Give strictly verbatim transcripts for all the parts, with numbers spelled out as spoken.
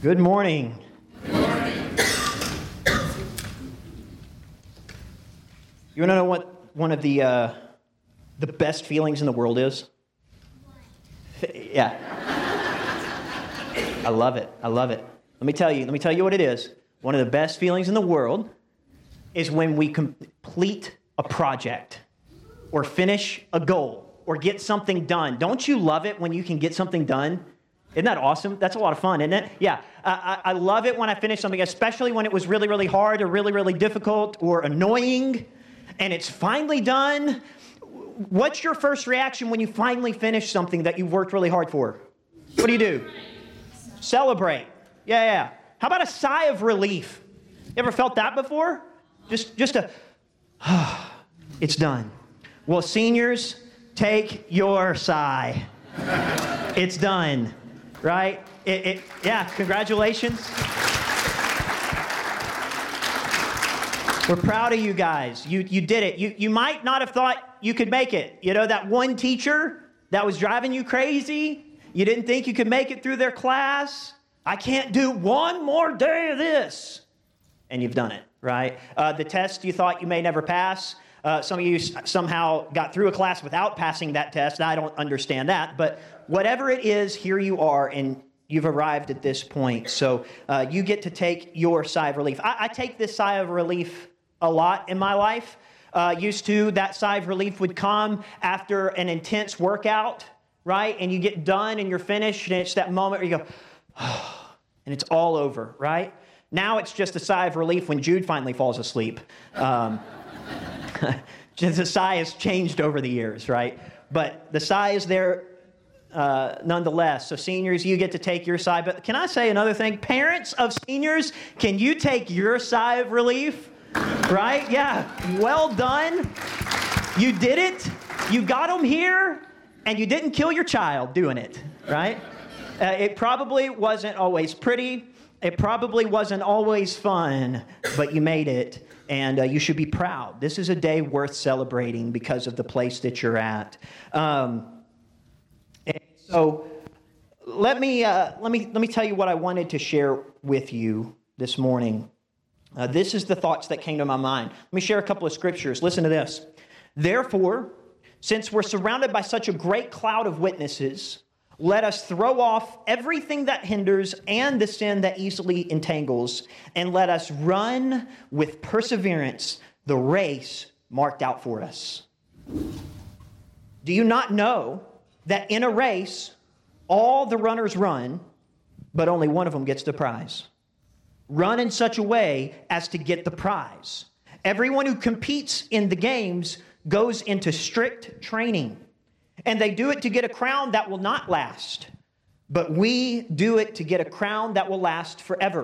Good morning. Good morning. You want to know what one of the uh, the best feelings in the world is? Yeah. I love it. I love it. Let me tell you. Let me tell you what it is. One of the best feelings in the world is when we complete a project or finish a goal or get something done. Don't you love it when you can get something done? Isn't that awesome? That's a lot of fun, isn't it? Yeah, I, I love it when I finish something, especially when it was really, really hard or really, really difficult or annoying, and it's finally done. What's your first reaction when you finally finish something that you've worked really hard for? What do you do? Celebrate. Yeah, yeah. How about a sigh of relief? You ever felt that before? Just, just a, it's done. Well, seniors, take your sigh. It's done. Right? It, it, yeah, congratulations. We're proud of you guys. You you did it. You you might not have thought you could make it. You know, that one teacher that was driving you crazy, you didn't think you could make it through their class. I can't do one more day of this. And you've done it, right? Uh, the test you thought you may never pass. Uh, some of you somehow got through a class without passing that test. I don't understand that. But whatever it is, here you are, and you've arrived at this point. So uh, you get to take your sigh of relief. I, I take this sigh of relief a lot in my life. Uh, used to, that sigh of relief would come after an intense workout, right? And you get done and you're finished, and it's that moment where you go, oh, and it's all over, right? Now it's just a sigh of relief when Jude finally falls asleep. Um The sigh has changed over the years, right? But the sigh is there uh, nonetheless. So seniors, you get to take your sigh. But can I say another thing? Parents of seniors, can you take your sigh of relief? Right? Yeah. Well done. You did it. You got them here, and you didn't kill your child doing it, right? Uh, it probably wasn't always pretty. It probably wasn't always fun, but you made it, and uh, you should be proud. This is a day worth celebrating because of the place that you're at. Um, and so, let me uh, let me let me tell you what I wanted to share with you this morning. Uh, this is the thoughts that came to my mind. Let me share a couple of scriptures. Listen to this. Therefore, since we're surrounded by such a great cloud of witnesses, let us throw off everything that hinders and the sin that easily entangles, and let us run with perseverance the race marked out for us. Do you not know that in a race, all the runners run, but only one of them gets the prize? Run in such a way as to get the prize. Everyone who competes in the games goes into strict training. And they do it to get a crown that will not last. But we do it to get a crown that will last forever.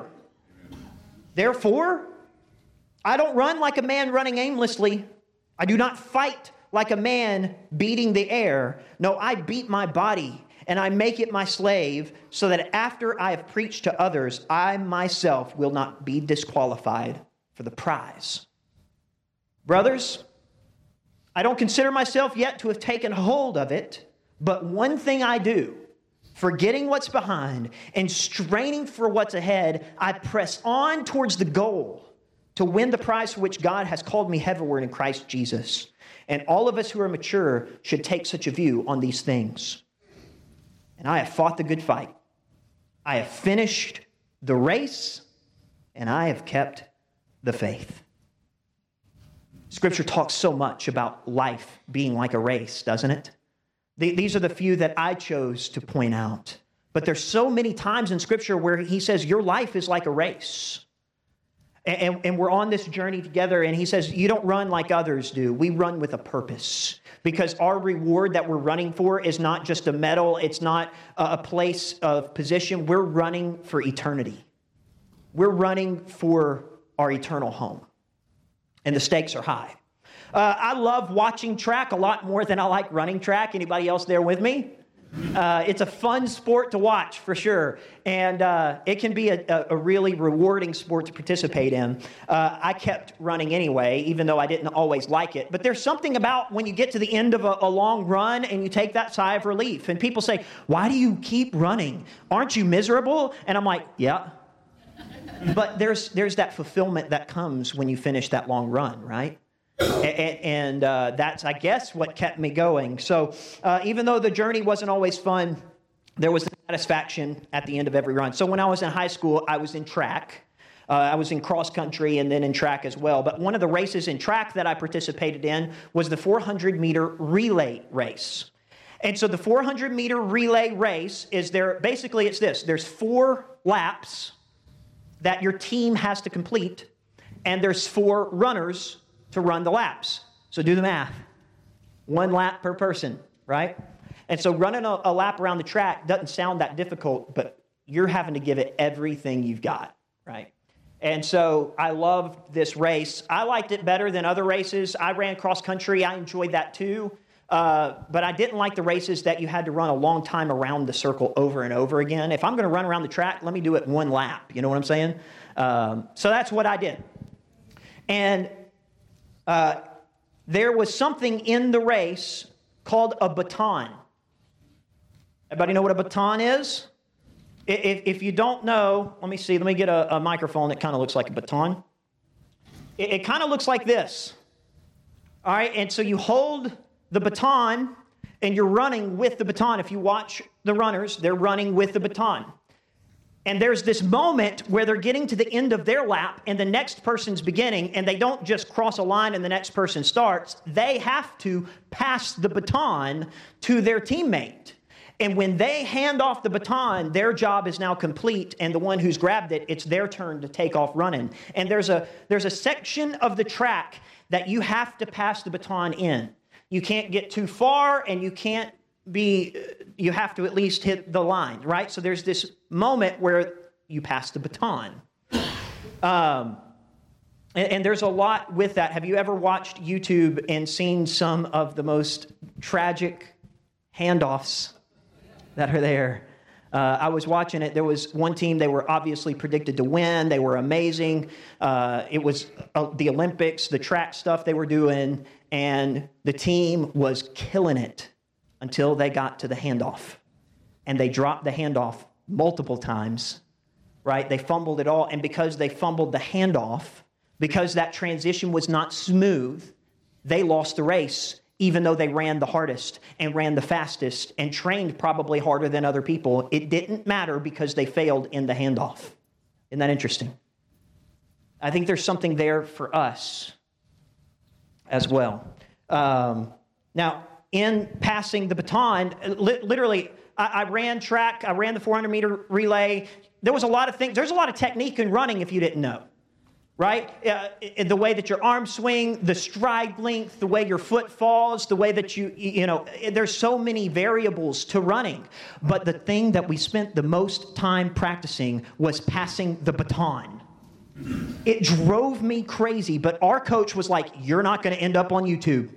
Therefore, I don't run like a man running aimlessly. I do not fight like a man beating the air. No, I beat my body, and I make it my slave, so that after I have preached to others, I myself will not be disqualified for the prize. Brothers, I don't consider myself yet to have taken hold of it, but one thing I do, forgetting what's behind and straining for what's ahead, I press on towards the goal to win the prize for which God has called me heavenward in Christ Jesus. And all of us who are mature should take such a view on these things. And I have fought the good fight. I have finished the race, and I have kept the faith. Scripture talks so much about life being like a race, doesn't it? These are the few that I chose to point out. But there's so many times in Scripture where he says your life is like a race. And, and we're on this journey together, and he says you don't run like others do. We run with a purpose. Because our reward that we're running for is not just a medal. It's not a place of position. We're running for eternity. We're running for our eternal home. And the stakes are high. Uh, I love watching track a lot more than I like running track. Anybody else there with me? Uh, it's a fun sport to watch for sure, and uh, it can be a, a really rewarding sport to participate in. Uh, I kept running anyway, even though I didn't always like it. But there's something about when you get to the end of a, a long run and you take that sigh of relief, and people say, "Why do you keep running? Aren't you miserable?" And I'm like, "Yeah." But there's there's that fulfillment that comes when you finish that long run, right? And, and uh, that's, I guess, what kept me going. So uh, even though the journey wasn't always fun, there was satisfaction at the end of every run. So when I was in high school, I was in track. Uh, I was in cross country and then in track as well. But one of the races in track that I participated in was the four hundred meter relay race. And so the four hundred meter relay race is there, basically it's this. There's four laps that your team has to complete, and there's four runners to run the laps. So do the math. One lap per person, right? And so running a, a lap around the track doesn't sound that difficult, but you're having to give it everything you've got, right? And so I loved this race. I liked it better than other races. I ran cross country. I enjoyed that too. Uh, but I didn't like the races that you had to run a long time around the circle over and over again. If I'm going to run around the track, let me do it in one lap. You know what I'm saying? Um, so that's what I did. And Uh, there was something in the race called a baton. Everybody know what a baton is? If, if you don't know, let me see. Let me get a, a microphone that kind of looks like a baton. It, it kind of looks like this. All right, and so you hold the baton, and you're running with the baton. If you watch the runners, they're running with the baton. And there's this moment where they're getting to the end of their lap and the next person's beginning, and they don't just cross a line and the next person starts. They have to pass the baton to their teammate. And when they hand off the baton, their job is now complete, and the one who's grabbed it, it's their turn to take off running. And there's a there's a section of the track that you have to pass the baton in. You can't get too far, and you can't be, you have to at least hit the line, right? So there's this moment where you pass the baton. Um, and, and there's a lot with that. Have you ever watched YouTube and seen some of the most tragic handoffs that are there? Uh, I was watching it. There was one team, they were obviously predicted to win. They were amazing. Uh, it was uh, the Olympics, the track stuff they were doing, and the team was killing it until they got to the handoff. And they dropped the handoff multiple times, right? They fumbled it all. And because they fumbled the handoff, because that transition was not smooth, they lost the race, even though they ran the hardest and ran the fastest and trained probably harder than other people. It didn't matter because they failed in the handoff. Isn't that interesting? I think there's something there for us as well. Um, now, in passing the baton, li- literally, I, I ran track, I ran the four hundred meter relay. There was a lot of things. There's a lot of technique in running if you didn't know, right? Uh, the way that your arms swing, the stride length, the way your foot falls, the way that you, you know, there's so many variables to running. But the thing that we spent the most time practicing was passing the baton. It drove me crazy, but our coach was like, "You're not going to end up on YouTube."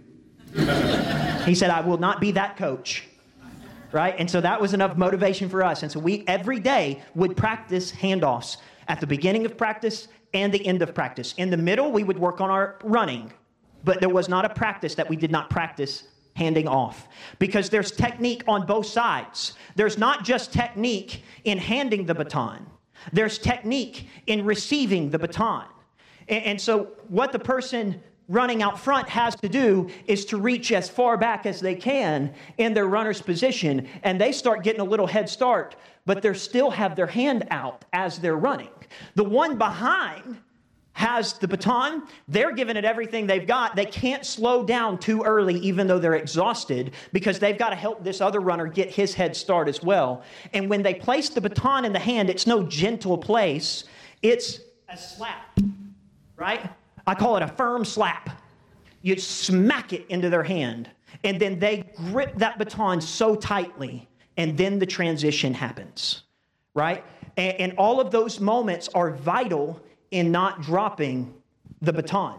He said, "I will not be that coach," right? And so that was enough motivation for us. And so we every day would practice handoffs at the beginning of practice and the end of practice. In the middle, we would work on our running, but there was not a practice that we did not practice handing off, because there's technique on both sides. There's not just technique in handing the baton. There's technique in receiving the baton. And, and so what the person running out front has to do is to reach as far back as they can in their runner's position, and they start getting a little head start, but they still have their hand out as they're running. The one behind has the baton. They're giving it everything they've got. They can't slow down too early, even though they're exhausted, because they've got to help this other runner get his head start as well. And when they place the baton in the hand, it's no gentle place. It's a slap, right? I call it a firm slap. You smack it into their hand, and then they grip that baton so tightly, and then the transition happens, right? And, and all of those moments are vital in not dropping the baton.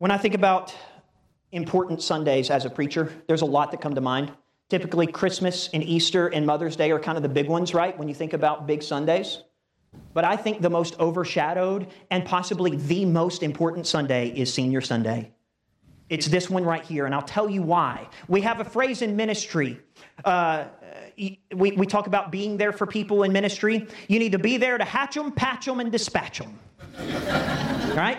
When I think about important Sundays as a preacher, there's a lot that come to mind. Typically, Christmas and Easter and Mother's Day are kind of the big ones, right? When you think about big Sundays. But I think the most overshadowed and possibly the most important Sunday is Senior Sunday. It's this one right here, and I'll tell you why. We have a phrase in ministry. Uh, we, we talk about being there for people in ministry. You need to be there to hatch them, patch them, and dispatch them. Right?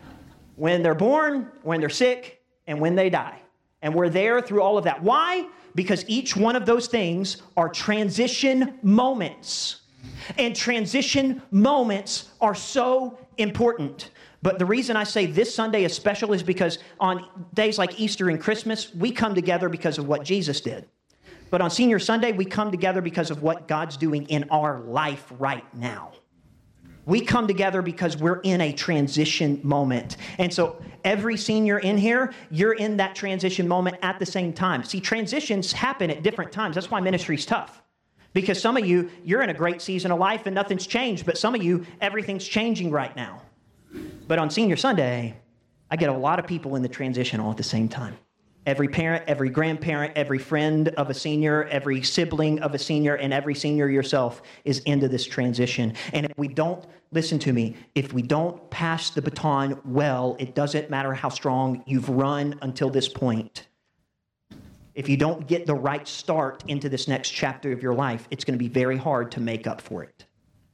When they're born, when they're sick, and when they die. And we're there through all of that. Why? Because each one of those things are transition moments. And transition moments are so important. But the reason I say this Sunday is special is because on days like Easter and Christmas, we come together because of what Jesus did. But on Senior Sunday, we come together because of what God's doing in our life right now. We come together because we're in a transition moment. And so every senior in here, you're in that transition moment at the same time. See, transitions happen at different times. That's why ministry's tough. Because some of you, you're in a great season of life and nothing's changed. But some of you, everything's changing right now. But on Senior Sunday, I get a lot of people in the transition all at the same time. Every parent, every grandparent, every friend of a senior, every sibling of a senior, and every senior yourself is into this transition. And if we don't, listen to me, if we don't pass the baton well, it doesn't matter how strong you've run until this point. If you don't get the right start into this next chapter of your life, it's going to be very hard to make up for it.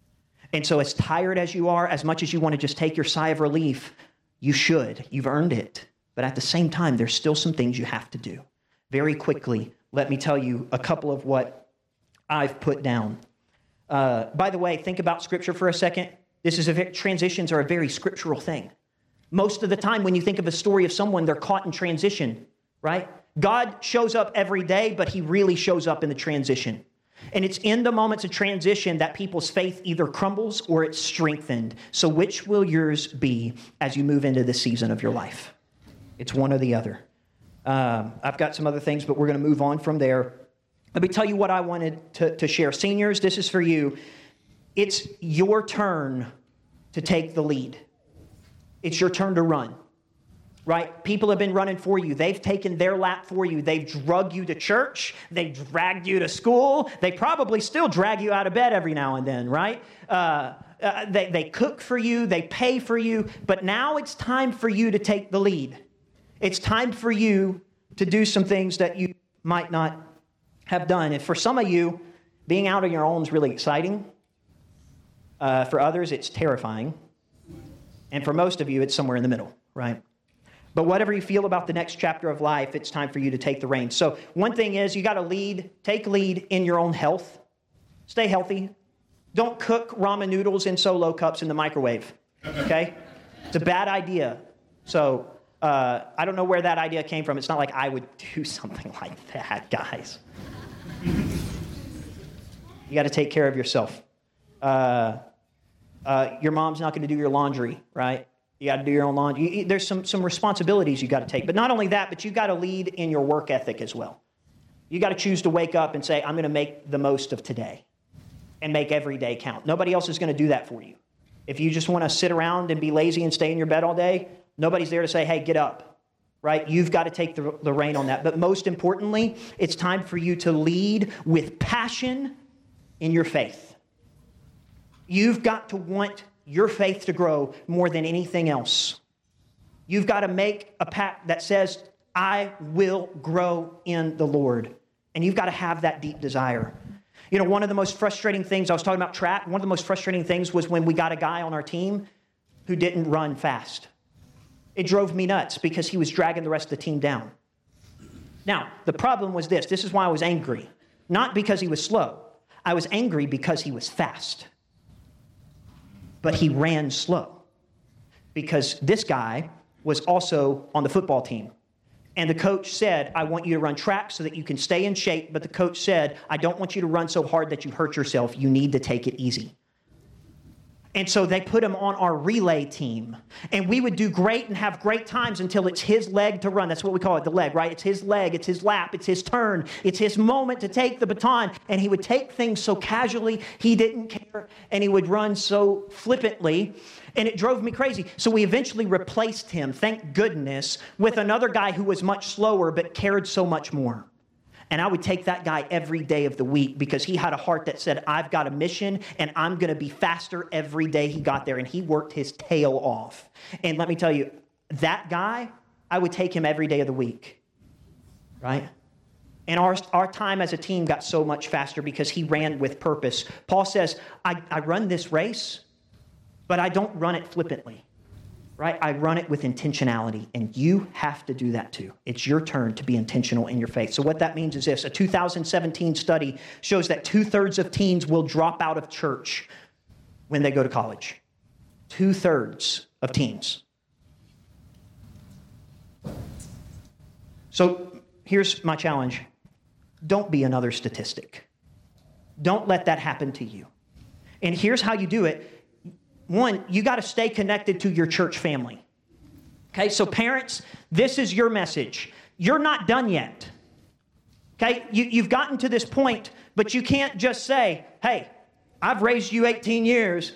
And so as tired as you are, as much as you want to just take your sigh of relief, you should. You've earned it. But at the same time, there's still some things you have to do. Very quickly, let me tell you a couple of what I've put down. Uh, by the way, think about Scripture for a second. This is a transitions are a very scriptural thing. Most of the time, when you think of a story of someone, they're caught in transition, right? God shows up every day, but he really shows up in the transition. And it's in the moments of transition that people's faith either crumbles or it's strengthened. So which will yours be as you move into this season of your life? It's one or the other. Um, I've got some other things, but we're going to move on from there. Let me tell you what I wanted to, to share. Seniors, this is for you. It's your turn to take the lead. It's your turn to run, right? People have been running for you. They've taken their lap for you. They've drugged you to church. They've dragged you to school. They probably still drag you out of bed every now and then, right? Uh, uh, they, they cook for you. They pay for you. But now it's time for you to take the lead. It's time for you to do some things that you might not have done. And for some of you, being out on your own is really exciting. Uh, for others, it's terrifying. And for most of you, it's somewhere in the middle, right? But whatever you feel about the next chapter of life, it's time for you to take the reins. So one thing is you got to lead, take lead in your own health. Stay healthy. Don't cook ramen noodles in Solo cups in the microwave, okay? It's a bad idea. So... Uh, I don't know where that idea came from. It's not like I would do something like that, guys. You got to take care of yourself. Uh, uh, your mom's not going to do your laundry, right? You got to do your own laundry. You, there's some, some responsibilities you got to take. But not only that, but you got to lead in your work ethic as well. You got to choose to wake up and say, I'm going to make the most of today and make every day count. Nobody else is going to do that for you. If you just want to sit around and be lazy and stay in your bed all day, nobody's there to say, hey, get up, right? You've got to take the, the reign on that. But most importantly, it's time for you to lead with passion in your faith. You've got to want your faith to grow more than anything else. You've got to make a pact that says, I will grow in the Lord. And you've got to have that deep desire. You know, one of the most frustrating things, I was talking about track, one of the most frustrating things was when we got a guy on our team who didn't run fast. It drove me nuts because he was dragging the rest of the team down. Now, the problem was this. This is why I was angry. Not because he was slow. I was angry because he was fast. But he ran slow. Because this guy was also on the football team. And the coach said, I want you to run track so that you can stay in shape. But the coach said, I don't want you to run so hard that you hurt yourself. You need to take it easy. And so they put him on our relay team. And we would do great and have great times until it's his leg to run. That's what we call it, the leg, right? It's his leg, it's his lap, it's his turn, it's his moment to take the baton. And he would take things so casually, he didn't care, and he would run so flippantly. And it drove me crazy. So we eventually replaced him, thank goodness, with another guy who was much slower but cared so much more. And I would take that guy every day of the week because he had a heart that said, I've got a mission and I'm going to be faster every day he got there. And he worked his tail off. And let me tell you, that guy, I would take him every day of the week, right? And our, our time as a team got so much faster because he ran with purpose. Paul says, I, I run this race, but I don't run it flippantly. Right? I run it with intentionality, and you have to do that too. It's your turn to be intentional in your faith. So what that means is this. A two thousand seventeen study shows that two-thirds of teens will drop out of church when they go to college. Two-thirds of teens. So here's my challenge. Don't be another statistic. Don't let that happen to you. And here's how you do it. One, you got to stay connected to your church family. Okay, so parents, this is your message. You're not done yet. Okay, you, you've gotten to this point, but you can't just say, hey, I've raised you eighteen years.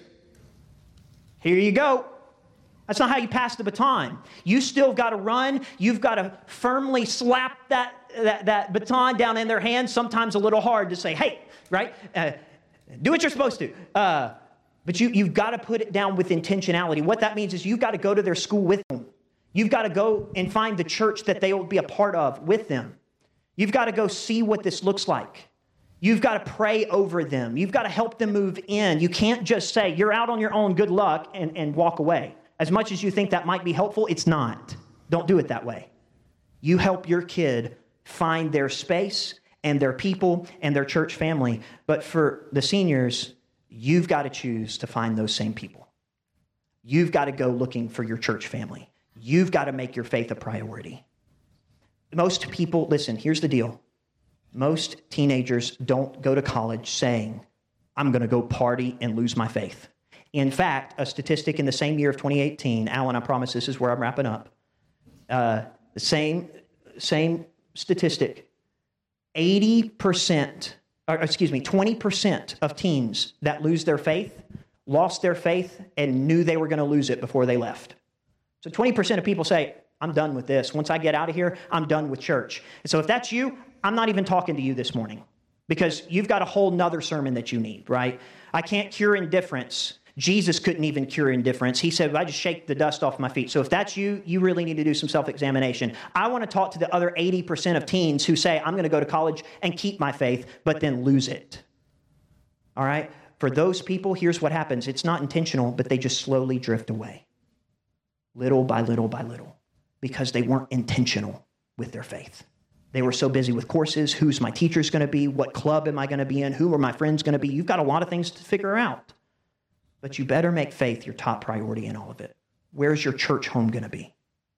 Here you go. That's not how you pass the baton. You still got to run. You've got to firmly slap that, that, that baton down in their hands, sometimes a little hard to say, hey, right? Uh, do what you're supposed to. Uh, But you, you've got to put it down with intentionality. What that means is you've got to go to their school with them. You've got to go and find the church that they will be a part of with them. You've got to go see what this looks like. You've got to pray over them. You've got to help them move in. You can't just say, you're out on your own, good luck, and, and walk away. As much as you think that might be helpful, it's not. Don't do it that way. You help your kid find their space and their people and their church family. But for the seniors, you've got to choose to find those same people. You've got to go looking for your church family. You've got to make your faith a priority. Most people, listen, here's the deal. Most teenagers don't go to college saying, I'm going to go party and lose my faith. In fact, a statistic in the same year of twenty eighteen, Alan, I promise this is where I'm wrapping up. Uh, the same, same statistic, eighty percent Or, excuse me, twenty percent of teens that lose their faith lost their faith and knew they were going to lose it before they left. So twenty percent of people say, I'm done with this. Once I get out of here, I'm done with church. And so if that's you, I'm not even talking to you this morning because you've got a whole nother sermon that you need, right? I can't cure indifference. Jesus couldn't even cure indifference. He said, I just shake the dust off my feet. So if that's you, you really need to do some self-examination. I want to talk to the other eighty percent of teens who say, I'm going to go to college and keep my faith, but then lose it. All right? For those people, here's what happens. It's not intentional, but they just slowly drift away. Little by little by little. Because they weren't intentional with their faith. They were so busy with courses. Who's my teacher's going to be? What club am I going to be in? Who are my friends going to be? You've got a lot of things to figure out. But you better make faith your top priority in all of it. Where's your church home going to be?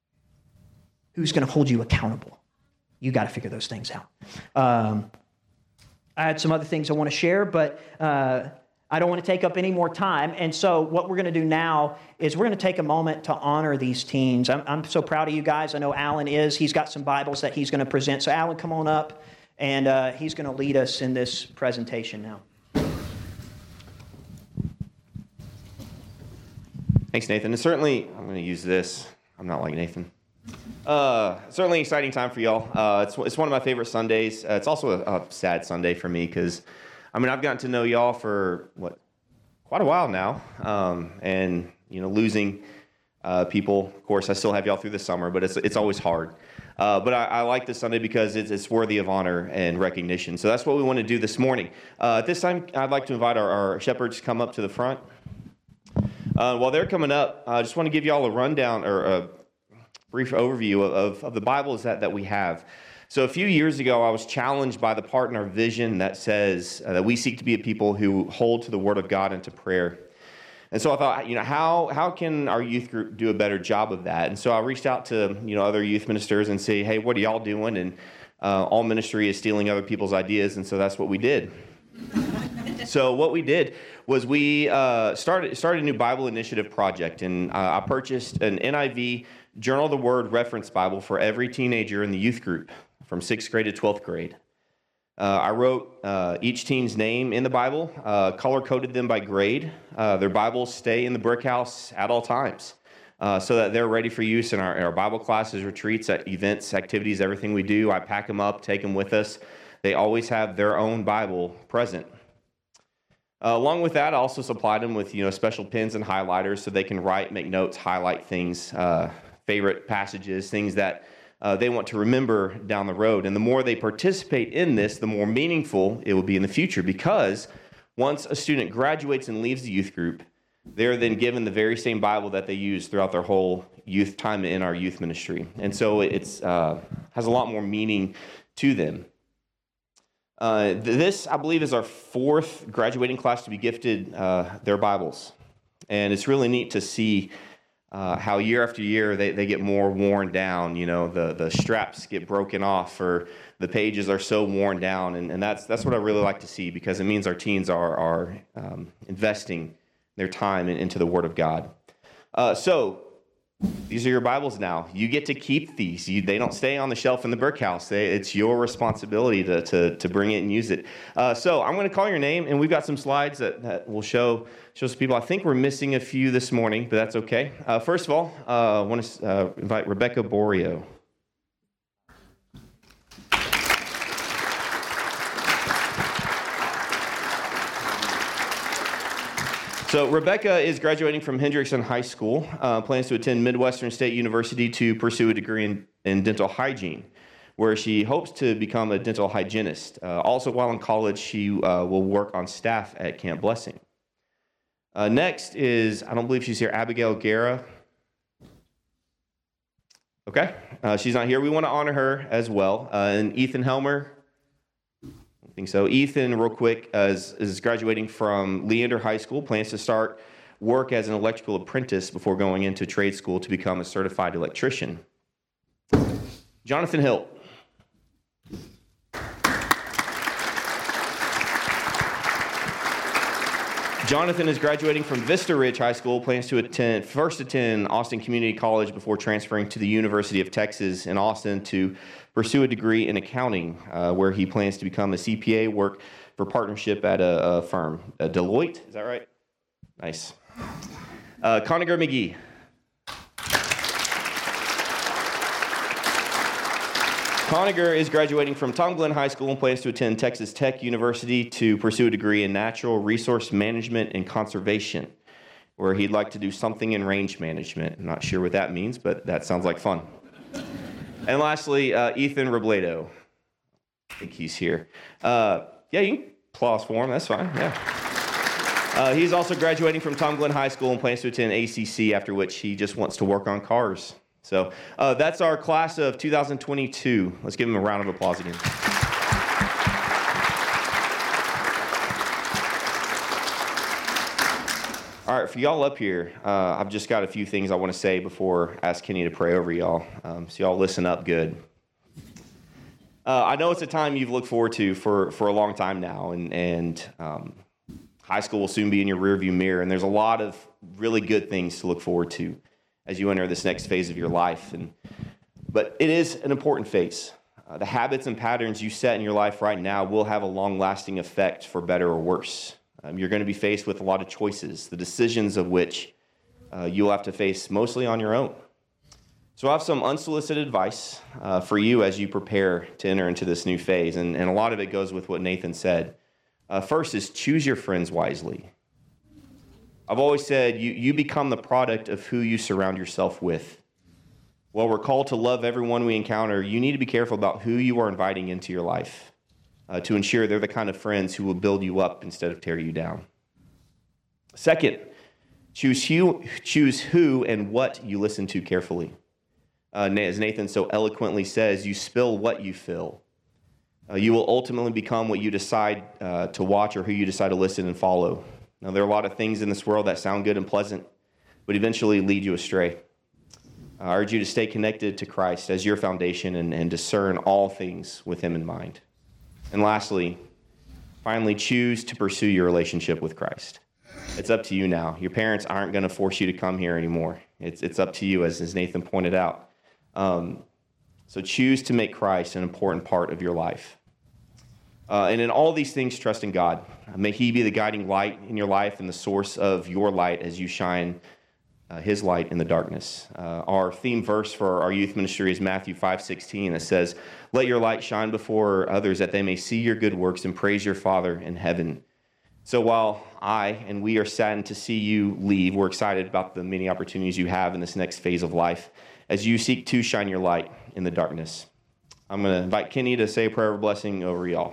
Who's going to hold you accountable? You got to figure those things out. Um, I had some other things I want to share, but uh, I don't want to take up any more time. And so what we're going to do now is we're going to take a moment to honor these teens. I'm, I'm so proud of you guys. I know Alan is. He's got some Bibles that he's going to present. So Alan, come on up, and uh, he's going to lead us in this presentation now. Thanks, Nathan. And certainly, I'm going to use this. I'm not like Nathan. Uh, certainly an exciting time for y'all. Uh, it's, it's one of my favorite Sundays. Uh, it's also a, a sad Sunday for me because, I mean, I've gotten to know y'all for, what, quite a while now. Um, and, you know, losing uh, people, of course, I still have y'all through the summer, but it's it's always hard. Uh, but I, I like this Sunday because it's, it's worthy of honor and recognition. So that's what we want to do this morning. Uh, at this time, I'd like to invite our, our shepherds to come up to the front. Uh, while they're coming up, I just want to give you all a rundown or a brief overview of, of the Bibles that, that we have. So a few years ago, I was challenged by the part in our vision that says uh, that we seek to be a people who hold to the Word of God and to prayer. And so I thought, you know, how how can our youth group do a better job of that? And so I reached out to, you know, other youth ministers and say, hey, what are y'all doing? And uh, all ministry is stealing other people's ideas, and so that's what we did. So what we did was we uh, started started a new Bible initiative project, and uh, I purchased an N I V Journal of the Word reference Bible for every teenager in the youth group from sixth grade to twelfth grade. Uh, I wrote uh, each teen's name in the Bible, uh, color-coded them by grade. Uh, their Bibles stay in the brick house at all times uh, so that they're ready for use in our, in our Bible classes, retreats, at events, activities, everything we do. I pack them up, take them with us. They always have their own Bible present. Uh, along with that, I also supplied them with, you know, special pens and highlighters so they can write, make notes, highlight things, uh, favorite passages, things that uh, they want to remember down the road. And the more they participate in this, the more meaningful it will be in the future, because once a student graduates and leaves the youth group, they're then given the very same Bible that they use throughout their whole youth time in our youth ministry. And so it's uh, has a lot more meaning to them. Uh, this, I believe, is our fourth graduating class to be gifted uh, their Bibles. And it's really neat to see uh, how year after year they, they get more worn down. You know, the, the straps get broken off, or the pages are so worn down. And, and that's that's what I really like to see, because it means our teens are, are um, investing their time in, into the Word of God. Uh, so, these are your Bibles now. You get to keep these. You, they don't stay on the shelf in the brick house. They, it's your responsibility to, to, to bring it and use it. Uh, so I'm going to call your name, and we've got some slides that, that will show, show some people. I think we're missing a few this morning, but that's okay. Uh, first of all, uh, I want to uh, invite Rebecca Borio. So Rebecca is graduating from Hendrickson High School, uh, plans to attend Midwestern State University to pursue a degree in, in dental hygiene, where she hopes to become a dental hygienist. Uh, also, while in college, she uh, will work on staff at Camp Blessing. Uh, next is, I don't believe she's here, Abigail Guerra. Okay, uh, she's not here. We want to honor her as well. Uh, and Ethan Helmer. I think so. Ethan, real quick, uh, is, is graduating from Leander High School, plans to start work as an electrical apprentice before going into trade school to become a certified electrician. Jonathan Hilt. Jonathan is graduating from Vista Ridge High School, plans to attend, first attend Austin Community College before transferring to the University of Texas in Austin to pursue a degree in accounting, uh, where he plans to become a C P A, work for partnership at a, a firm. Uh, Deloitte, is that right? Nice. Uh, Conager McGee. Conager is graduating from Tom Glenn High School and plans to attend Texas Tech University to pursue a degree in natural resource management and conservation, where he'd like to do something in range management. I'm not sure what that means, but that sounds like fun. And lastly, uh, Ethan Robledo. I think he's here. Uh, yeah, you can applause for him. That's fine. Yeah. Uh, he's also graduating from Tom Glenn High School and plans to attend A C C, after which he just wants to work on cars. So uh, that's our class of two thousand twenty-two. Let's give him a round of applause again. All right, for y'all up here, uh, I've just got a few things I want to say before I ask Kenny to pray over y'all. Um, so y'all listen up good. Uh, I know it's a time you've looked forward to for, for a long time now, and, and um, high school will soon be in your rearview mirror, and there's a lot of really good things to look forward to as you enter this next phase of your life. And but it is an important phase. Uh, the habits and patterns you set in your life right now will have a long-lasting effect for better or worse. Um, you're going to be faced with a lot of choices, the decisions of which uh, you'll have to face mostly on your own. So I have some unsolicited advice uh, for you as you prepare to enter into this new phase, and, and a lot of it goes with what Nathan said. Uh, first is choose your friends wisely. I've always said you, you become the product of who you surround yourself with. While we're called to love everyone we encounter, you need to be careful about who you are inviting into your life. Uh, to ensure they're the kind of friends who will build you up instead of tear you down. Second, choose who, choose who and what you listen to carefully. Uh, as Nathan so eloquently says, you spill what you fill. Uh, you will ultimately become what you decide uh, to watch or who you decide to listen and follow. Now, there are a lot of things in this world that sound good and pleasant, but eventually lead you astray. I urge you to stay connected to Christ as your foundation and, and discern all things with him in mind. And lastly, Finally, choose to pursue your relationship with Christ. It's up to you now. Your parents aren't going to force you to come here anymore. It's it's up to you, as, as Nathan pointed out. Um, so choose to make Christ an important part of your life. Uh, and in all these things, trust in God. May he be the guiding light in your life and the source of your light as you shine uh, his light in the darkness. Uh, our theme verse for our youth ministry is Matthew five sixteen. That says, "Let your light shine before others that they may see your good works and praise your Father in heaven." So while I and we are saddened to see you leave, we're excited about the many opportunities you have in this next phase of life as you seek to shine your light in the darkness. I'm going to invite Kenny to say a prayer of blessing over y'all.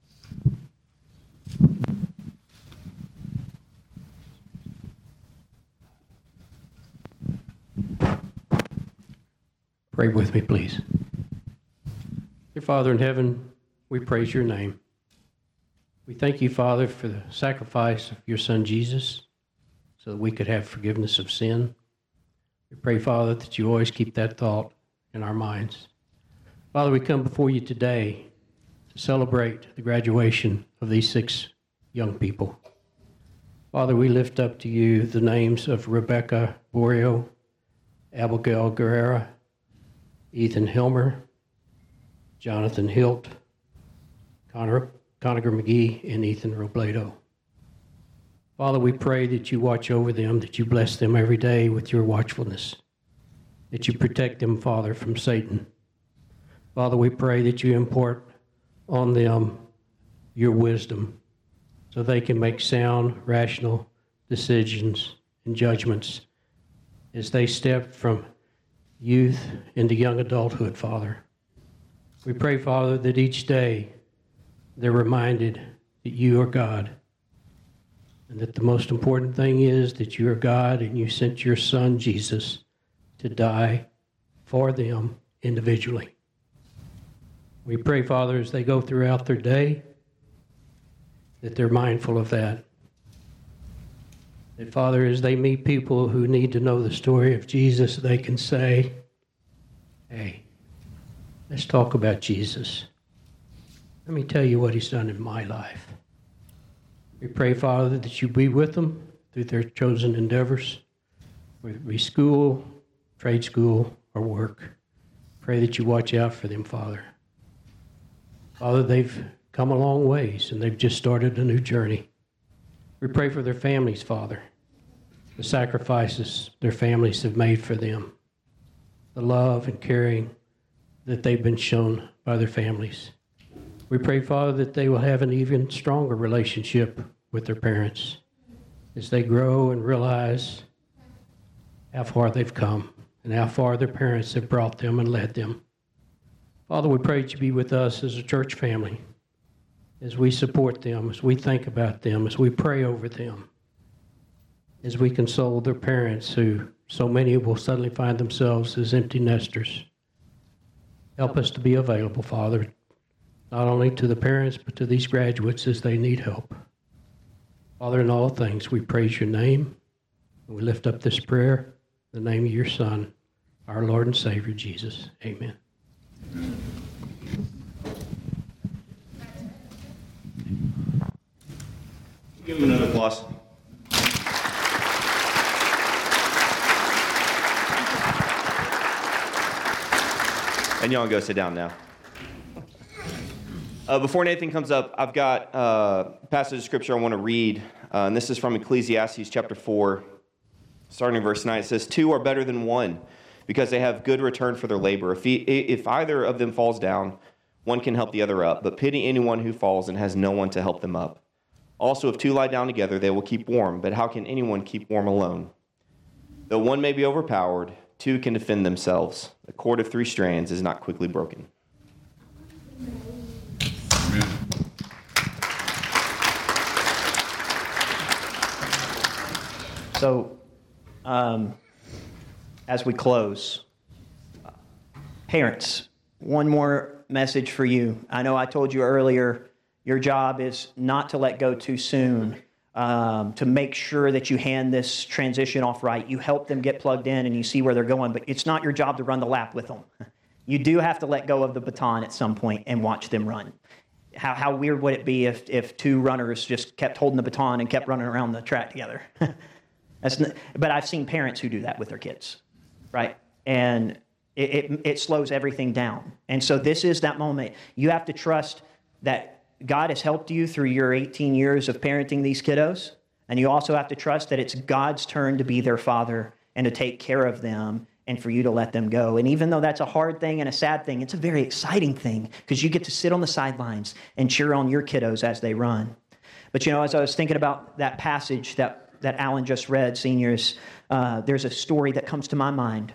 Pray with me, please. Dear Father in heaven, we praise your name. We thank you, Father, for the sacrifice of your Son, Jesus, so that we could have forgiveness of sin. We pray, Father, that you always keep that thought in our minds. Father, we come before you today to celebrate the graduation of these six young people. Father, we lift up to you the names of Rebecca Borio, Abigail Guerrera, Ethan Hilmer, Jonathan Hilt, Connor, Conager McGee, and Ethan Robledo. Father, we pray that you watch over them, that you bless them every day with your watchfulness, that you protect them, Father, from Satan. Father, we pray that you impart on them your wisdom so they can make sound, rational decisions and judgments as they step from youth into young adulthood, Father. We pray, Father, that each day they're reminded that you are God, and that the most important thing is that you are God and you sent your Son, Jesus, to die for them individually. We pray, Father, as they go throughout their day, that they're mindful of that. That, Father, as they meet people who need to know the story of Jesus, they can say, hey, let's talk about Jesus. Let me tell you what he's done in my life. We pray, Father, that you be with them through their chosen endeavors, whether it be school, trade school, or work. Pray that you watch out for them, Father. Father, they've come a long ways, and they've just started a new journey. We pray for their families, Father, the sacrifices their families have made for them, the love and caring that they've been shown by their families. We pray, Father, that they will have an even stronger relationship with their parents as they grow and realize how far they've come and how far their parents have brought them and led them. Father, we pray that you be with us as a church family, as we support them, as we think about them, as we pray over them, as we console their parents who so many will suddenly find themselves as empty nesters. Help us to be available, Father, not only to the parents, but to these graduates as they need help. Father, in all things, we praise your name, and we lift up this prayer in the name of your Son, our Lord and Savior, Jesus. Amen. Give him another applause. And y'all go sit down now. Uh, before Nathan comes up, I've got uh, a passage of scripture I want to read, uh, and this is from Ecclesiastes chapter four, starting in verse nine. It says, "Two are better than one, because they have good return for their labor. If, he, if either of them falls down, one can help the other up, but pity anyone who falls and has no one to help them up. Also, if two lie down together, they will keep warm, but how can anyone keep warm alone? Though one may be overpowered, two can defend themselves. The cord of three strands is not quickly broken." So, um, as we close, parents, one more message for you. I know I told you earlier, your job is not to let go too soon, um, to make sure that you hand this transition off right. You help them get plugged in and you see where they're going, but it's not your job to run the lap with them. You do have to let go of the baton at some point and watch them run. How, how weird would it be if, if two runners just kept holding the baton and kept running around the track together? That's not, but I've seen parents who do that with their kids, right? And it, it, it slows everything down. And so this is that moment. You have to trust that God has helped you through your eighteen years of parenting these kiddos. And you also have to trust that it's God's turn to be their father and to take care of them and for you to let them go. And even though that's a hard thing and a sad thing, it's a very exciting thing because you get to sit on the sidelines and cheer on your kiddos as they run. But, you know, as I was thinking about that passage that, that Alan just read, seniors, uh, there's a story that comes to my mind.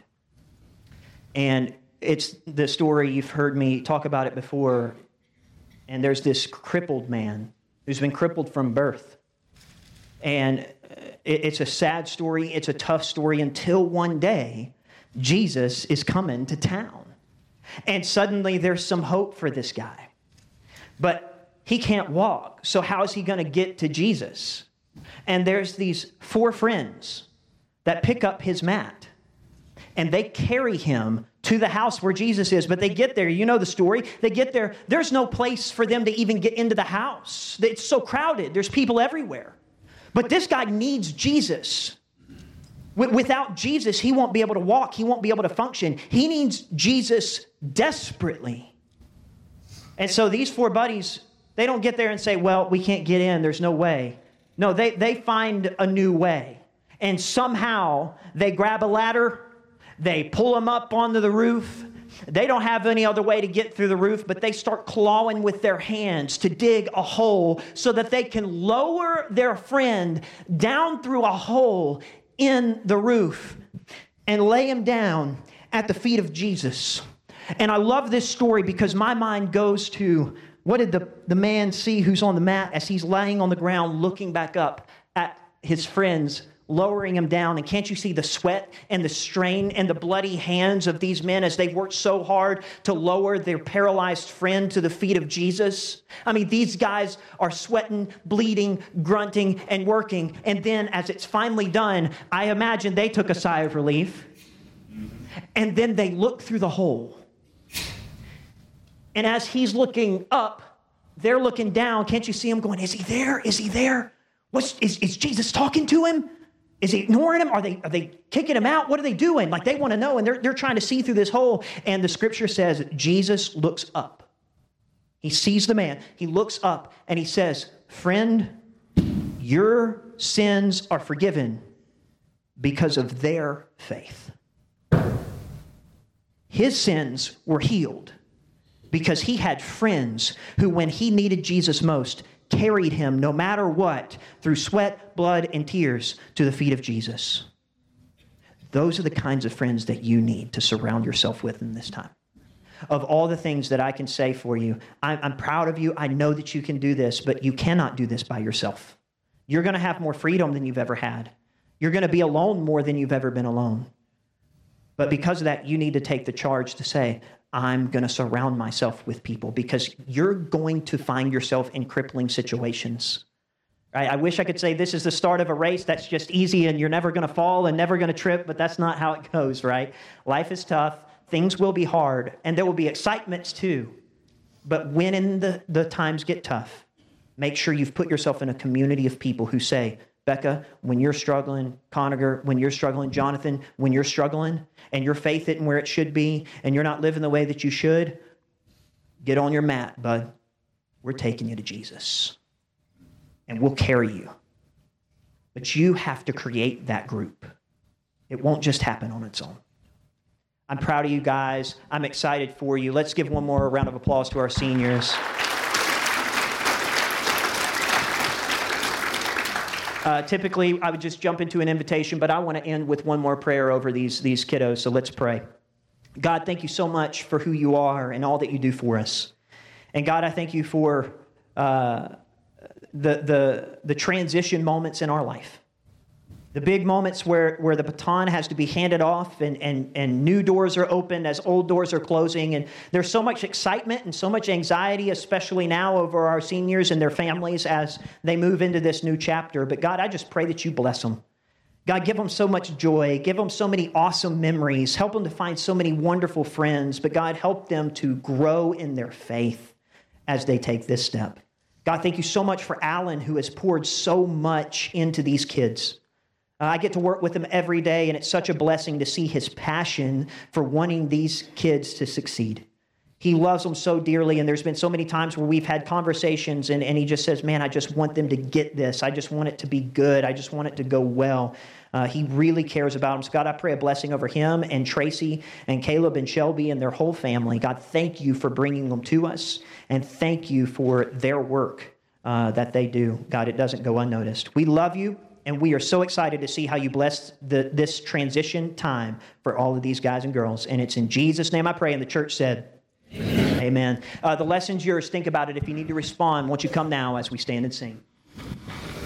And it's the story, you've heard me talk about it before. And there's this crippled man who's been crippled from birth. And it, it's a sad story. It's a tough story until one day, Jesus is coming to town. And suddenly there's some hope for this guy. But he can't walk. So how is he going to get to Jesus? And there's these four friends that pick up his mat. And they carry him to the house where Jesus is. But they get there. You know the story. They get there. There's no place for them to even get into the house. It's so crowded. There's people everywhere. But this guy needs Jesus. Without Jesus, he won't be able to walk. He won't be able to function. He needs Jesus desperately. And so these four buddies, they don't get there and say, well, we can't get in. There's no way. No, they, they find a new way. And somehow they grab a ladder. They pull him up onto the roof. They don't have any other way to get through the roof, but they start clawing with their hands to dig a hole so that they can lower their friend down through a hole in the roof and lay him down at the feet of Jesus. And I love this story because my mind goes to, what did the, the man see who's on the mat as he's laying on the ground looking back up at his friends, lowering him down? And can't you see the sweat and the strain and the bloody hands of these men as they worked so hard to lower their paralyzed friend to the feet of Jesus? I mean, these guys are sweating, bleeding, grunting, and working. And then as it's finally done, I imagine they took a sigh of relief. And then they look through the hole. And as he's looking up, they're looking down. Can't you see him going, is he there? Is he there? What's, is, is Jesus talking to him? Is he ignoring him? Are they, are they kicking him out? What are they doing? Like, they want to know, and they're, they're trying to see through this hole. And the scripture says Jesus looks up. He sees the man. He looks up, and he says, friend, your sins are forgiven because of their faith. His sins were healed because he had friends who, when he needed Jesus most, carried him no matter what through sweat, blood, and tears to the feet of Jesus. Those are the kinds of friends that you need to surround yourself with in this time. Of all the things that I can say for you, I'm, I'm proud of you. I know that you can do this, but you cannot do this by yourself. You're going to have more freedom than you've ever had. You're going to be alone more than you've ever been alone. But because of that, you need to take the charge to say, I'm going to surround myself with people, because you're going to find yourself in crippling situations. Right? I wish I could say this is the start of a race that's just easy and you're never going to fall and never going to trip, but that's not how it goes, right? Life is tough. Things will be hard, and there will be excitements too. But when in the, the times get tough, make sure you've put yourself in a community of people who say, Becca, when you're struggling, Conager, when you're struggling, Jonathan, when you're struggling and your faith isn't where it should be and you're not living the way that you should, get on your mat, bud. We're taking you to Jesus and we'll carry you. But you have to create that group. It won't just happen on its own. I'm proud of you guys. I'm excited for you. Let's give one more round of applause to our seniors. Uh, typically, I would just jump into an invitation, but I want to end with one more prayer over these, these kiddos, so let's pray. God, thank you so much for who you are and all that you do for us. And God, I thank you for uh, the, the, the transition moments in our life. The big moments where, where the baton has to be handed off and, and, and new doors are opened as old doors are closing. And there's so much excitement and so much anxiety, especially now over our seniors and their families as they move into this new chapter. But God, I just pray that you bless them. God, give them so much joy. Give them so many awesome memories. Help them to find so many wonderful friends. But God, help them to grow in their faith as they take this step. God, thank you so much for Alan, who has poured so much into these kids. Uh, I get to work with him every day, and it's such a blessing to see his passion for wanting these kids to succeed. He loves them so dearly, and there's been so many times where we've had conversations, and, and he just says, man, I just want them to get this. I just want it to be good. I just want it to go well. Uh, he really cares about them. So God, I pray a blessing over him and Tracy and Caleb and Shelby and their whole family. God, thank you for bringing them to us, and thank you for their work uh, that they do. God, it doesn't go unnoticed. We love you, and we are so excited to see how you bless the, this transition time for all of these guys and girls. And it's in Jesus' name I pray, and the church said, Amen. Amen. Uh, the lesson's yours. Think about it. If you need to respond, won't you come now as we stand and sing?